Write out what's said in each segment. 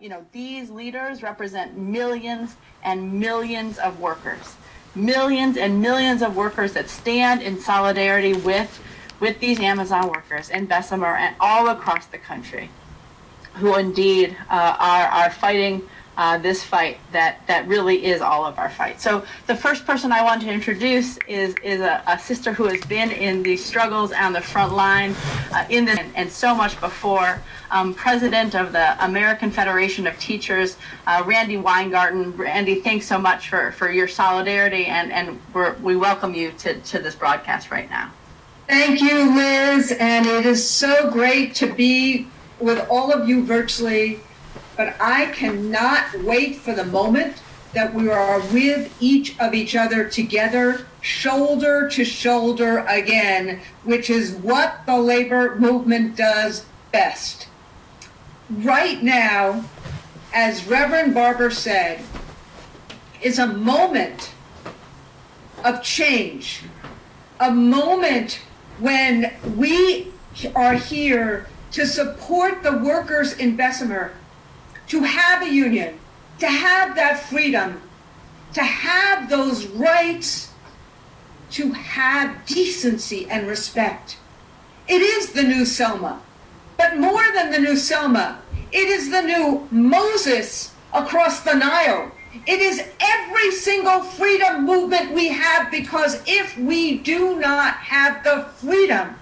these leaders represent millions and millions of workers, millions and millions of workers that stand in solidarity with these Amazon workers in Bessemer and all across the country, who indeed are fighting this fight that really is all of our fight. So the first person I want to introduce is a sister who has been in these struggles on the front line in this and so much before, president of the American Federation of Teachers, Randi Weingarten. Randi, thanks so much for your solidarity, and we welcome you to this broadcast right now. Thank you, Liz, and it is so great to be with all of you virtually. But I cannot wait for the moment that we are with each other together, shoulder to shoulder again, which is what the labor movement does best. Right now, as Reverend Barber said, is a moment of change, a moment when we are here to support the workers in Bessemer, to have a union, to have that freedom, to have those rights, to have decency and respect. It is the new Selma, but more than the new Selma, it is the new Moses across the Nile. It is every single freedom movement we have, because if we do not have the freedom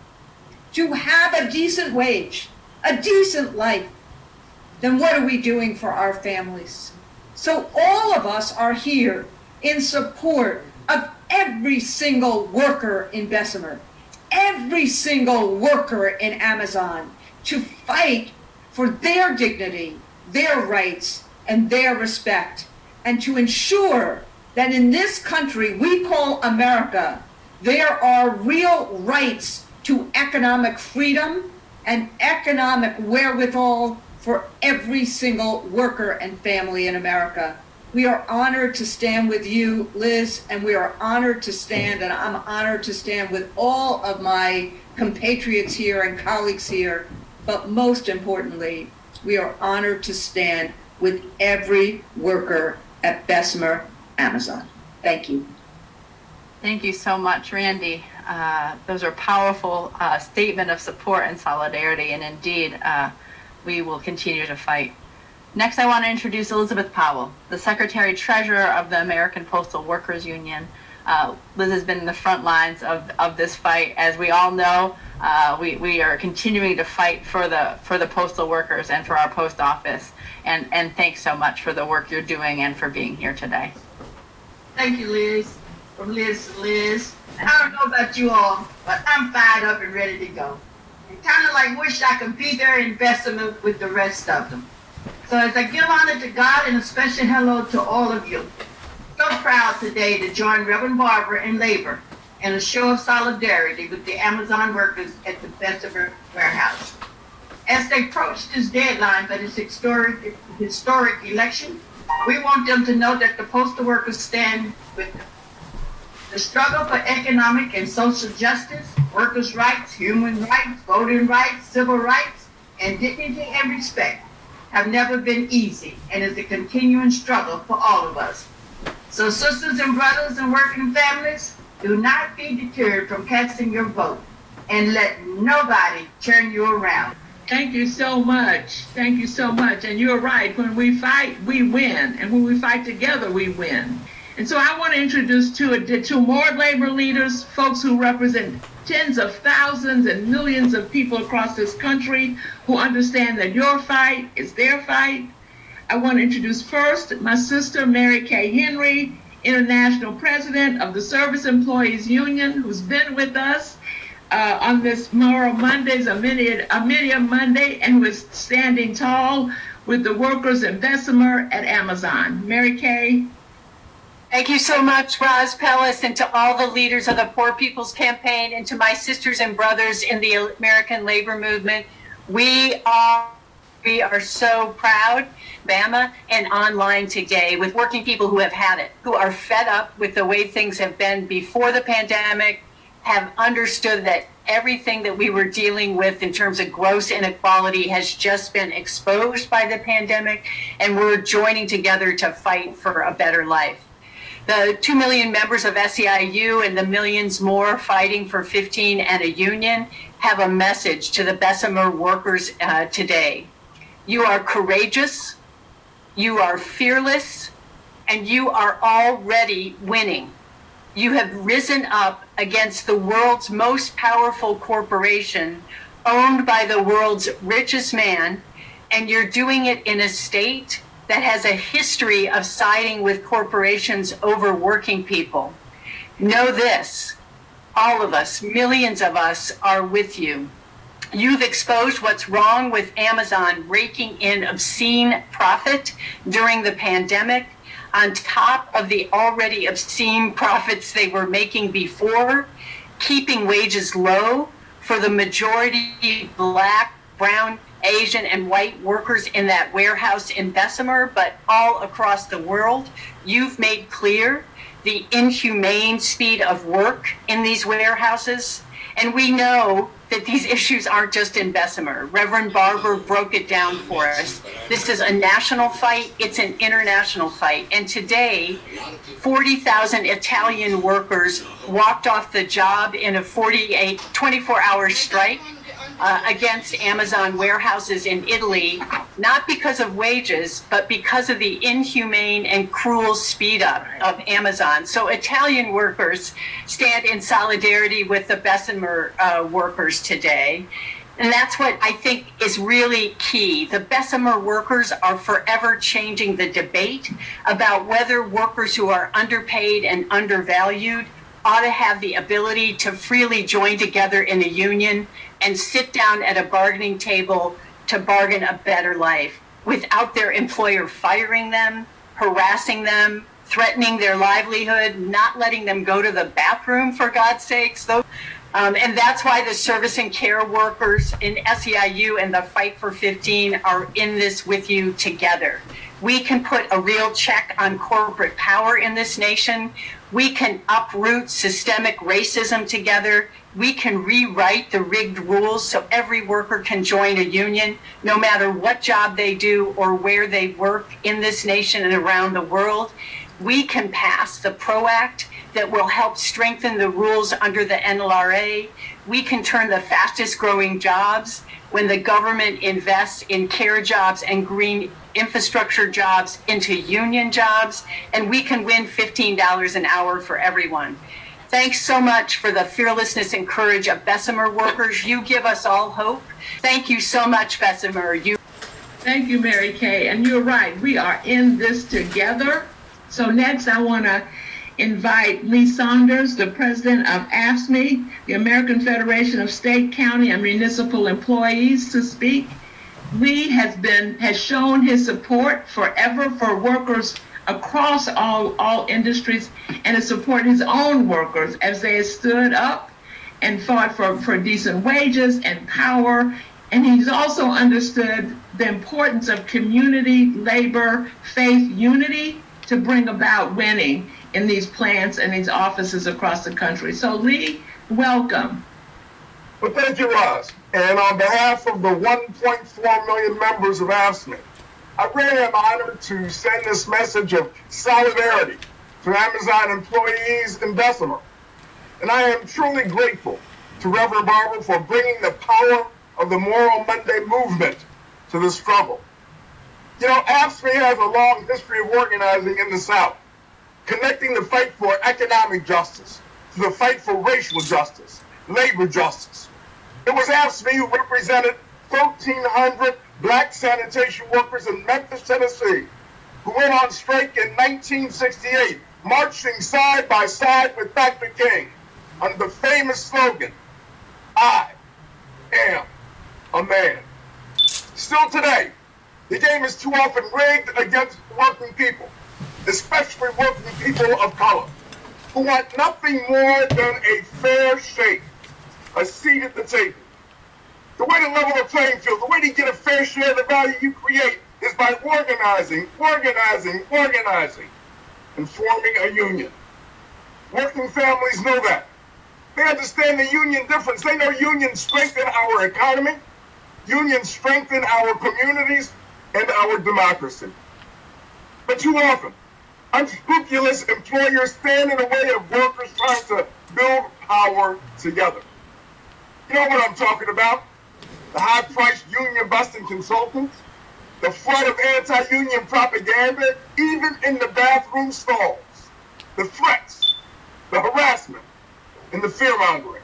to have a decent wage, a decent life, then what are we doing for our families? So all of us are here in support of every single worker in Bessemer, every single worker in Amazon, to fight for their dignity, their rights, and their respect, and to ensure that in this country we call America, there are real rights to economic freedom and economic wherewithal for every single worker and family in America. We are honored to stand with you, Liz, and we are honored to stand, and I'm honored to stand with all of my compatriots here and colleagues here, but most importantly, we are honored to stand with every worker at Bessemer Amazon. Thank you. Thank you so much, Randi. Those are powerful statement of support and solidarity, and indeed, we will continue to fight. Next, I want to introduce Elizabeth Powell, the Secretary Treasurer of the American Postal Workers Union. Liz has been in the front lines of this fight. As we all know, we are continuing to fight for the postal workers and for our post office. And thanks so much for the work you're doing and for being here today. Thank you, Liz. From Liz to Liz. I don't know about you all, but I'm fired up and ready to go. And kind of like wish I could be there in Bessemer with the rest of them. So as I give honor to God and a special hello to all of you, so proud today to join Reverend Barber and Labor in a show of solidarity with the Amazon workers at the Bessemer warehouse. As they approach this deadline for this historic election, we want them to know that the postal workers stand with them. The struggle for economic and social justice, workers' rights, human rights, voting rights, civil rights, and dignity and respect have never been easy and is a continuing struggle for all of us. So sisters and brothers and working families, do not be deterred from casting your vote and let nobody turn you around. Thank you so much. Thank you so much. And you're right. When we fight, we win. And when we fight together, we win. And so I want to introduce two more labor leaders, folks who represent tens of thousands and millions of people across this country who understand that your fight is their fight. I want to introduce first my sister, Mary Kay Henry, International President of the Service Employees Union, who's been with us on this Tomorrow Monday's Amelia Monday, and who is standing tall with the workers in Bessemer at Amazon. Mary Kay. Thank you so much, Roz Pellis, and to all the leaders of the Poor People's Campaign, and to my sisters and brothers in the American labor movement. We are so proud, Bama, and online today with working people who have had it, who are fed up with the way things have been before the pandemic, have understood that everything that we were dealing with in terms of gross inequality has just been exposed by the pandemic, and we're joining together to fight for a better life. The 2 million members of SEIU and the millions more fighting for 15 and a union have a message to the Bessemer workers today. You are courageous, you are fearless, and you are already winning. You have risen up against the world's most powerful corporation, owned by the world's richest man, and you're doing it in a state that has a history of siding with corporations over working people. Know this, all of us, millions of us, are with you. You've exposed what's wrong with Amazon raking in obscene profit during the pandemic, on top of the already obscene profits they were making before, keeping wages low for the majority Black, brown, Asian, and white workers in that warehouse in Bessemer, but all across the world. You've made clear the inhumane speed of work in these warehouses. And we know that these issues aren't just in Bessemer. Reverend Barber broke it down for us. This is a national fight, it's an international fight. And today, 40,000 Italian workers walked off the job in a 24-hour strike against Amazon warehouses in Italy, not because of wages, but because of the inhumane and cruel speed up of Amazon. So Italian workers stand in solidarity with the Bessemer workers today. And that's what I think is really key. The Bessemer workers are forever changing the debate about whether workers who are underpaid and undervalued ought to have the ability to freely join together in a union and sit down at a bargaining table to bargain a better life without their employer firing them, harassing them, threatening their livelihood, not letting them go to the bathroom, for God's sakes. And that's why the service and care workers in SEIU and the Fight for 15 are in this with you together. We can put a real check on corporate power in this nation. We can uproot systemic racism together. We can rewrite the rigged rules so every worker can join a union, no matter what job they do or where they work in this nation and around the world. We can pass the PRO Act that will help strengthen the rules under the NLRA. We can turn the fastest growing jobs when the government invests in care jobs and green infrastructure jobs into union jobs, and we can win $15 an hour for everyone. Thanks so much for the fearlessness and courage of Bessemer workers. You give us all hope. Thank you so much, Bessemer. Thank you, Mary Kay. And you're right, we are in this together. So next, I want to invite Lee Saunders, the president of AFSCME, the American Federation of State, County, and Municipal Employees, to speak. Lee has shown his support forever for workers across all industries, and to support his own workers as they stood up and fought for decent wages and power. And he's also understood the importance of community, labor, faith, unity to bring about winning in these plants and these offices across the country. So Lee, welcome. Well, thank you, Roz. And on behalf of the 1.4 million members of AFSCME, I really am honored to send this message of solidarity to Amazon employees in Bessemer. And I am truly grateful to Reverend Barber for bringing the power of the Moral Monday movement to the struggle. You know, AFSCME has a long history of organizing in the South, connecting the fight for economic justice to the fight for racial justice, labor justice. It was AFSCME who represented 1,300 Black sanitation workers in Memphis, Tennessee, who went on strike in 1968, marching side by side with Dr. King under the famous slogan, "I am a man." Still today, the game is too often rigged against working people, especially working people of color, who want nothing more than a fair shake, a seat at the table. The way to level the playing field, the way to get a fair share of the value you create is by organizing, and forming a union. Working families know that. They understand the union difference. They know unions strengthen our economy, unions strengthen our communities and our democracy. But too often, unscrupulous employers stand in the way of workers trying to build power together. You know what I'm talking about? The high-priced union-busting consultants, the flood of anti-union propaganda, even in the bathroom stalls, the threats, the harassment, and the fear-mongering.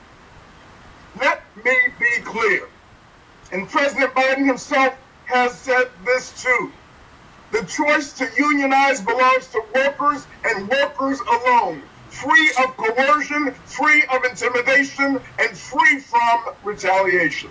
Let me be clear, and President Biden himself has said this too. The choice to unionize belongs to workers and workers alone, free of coercion, free of intimidation, and free from retaliation.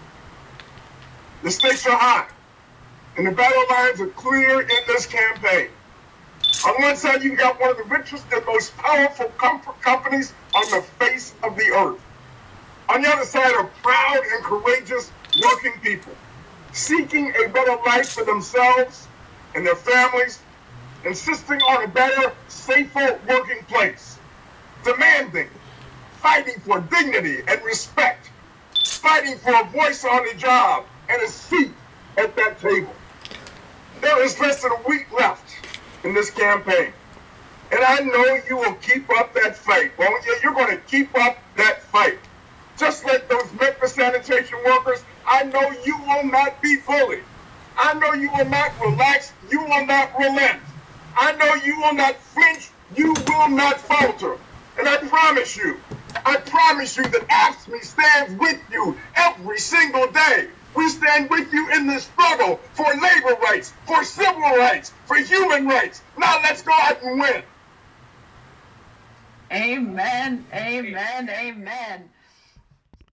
The stakes are high, and the battle lines are clear in this campaign. On one side, you've got one of the richest and most powerful companies on the face of the earth. On the other side are proud and courageous working people, seeking a better life for themselves and their families, insisting on a better, safer working place, demanding, fighting for dignity and respect, fighting for a voice on the job and a seat at that table. There is less than a week left in this campaign, and I know you will keep up that fight, won't you? You're going to keep up that fight. Just like those Memphis sanitation workers, I know you will not be bullied. I know you will not relax. You will not relent. I know you will not flinch. You will not falter. And I promise you that AFSCME stands with you every single day. We stand with you in the struggle for labor rights, for civil rights, for human rights. Now let's go out and win. Amen, amen, amen.